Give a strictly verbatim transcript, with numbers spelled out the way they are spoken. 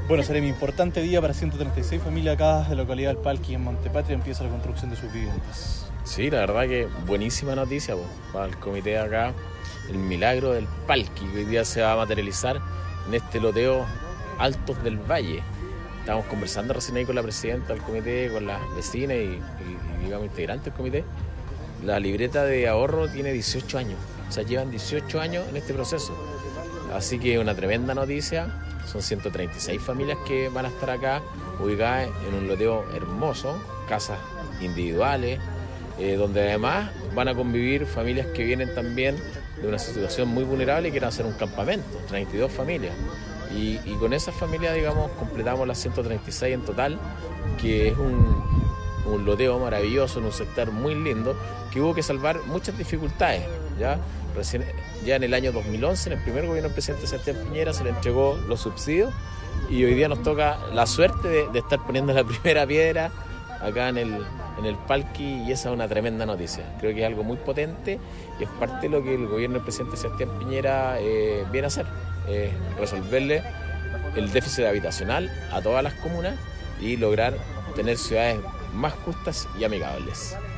Bueno, Seremi, importante día para ciento treinta y seis familias acá de la localidad del Palqui en Montepatria. Empieza la construcción de sus viviendas. Sí, la verdad que buenísima noticia po, para el comité acá, el milagro del Palqui, que hoy día se va a materializar en este loteo Altos del Valle. Estábamos conversando recién ahí con la presidenta del comité, con las vecinas y, y, y digamos, integrantes del comité. La libreta de ahorro tiene dieciocho años, o sea, llevan dieciocho años en este proceso. Así que una tremenda noticia. Son ciento treinta y seis familias que van a estar acá, ubicadas en un loteo hermoso, casas individuales, eh, donde además van a convivir familias que vienen también de una situación muy vulnerable y quieren hacer un campamento, treinta y dos familias. Y, y con esas familias, digamos, completamos las ciento treinta y seis en total, que es un, un loteo maravilloso, en un sector muy lindo, que hubo que salvar muchas dificultades, ¿ya? Recién, ya en el año dos mil once, en el primer gobierno del presidente Sebastián Piñera, se le entregó los subsidios y hoy día nos toca la suerte de, de estar poniendo la primera piedra acá en el, en el Palqui, y esa es una tremenda noticia. Creo que es algo muy potente y es parte de lo que el gobierno del presidente Sebastián Piñera eh, viene a hacer, eh, resolverle el déficit habitacional a todas las comunas y lograr tener ciudades más justas y amigables.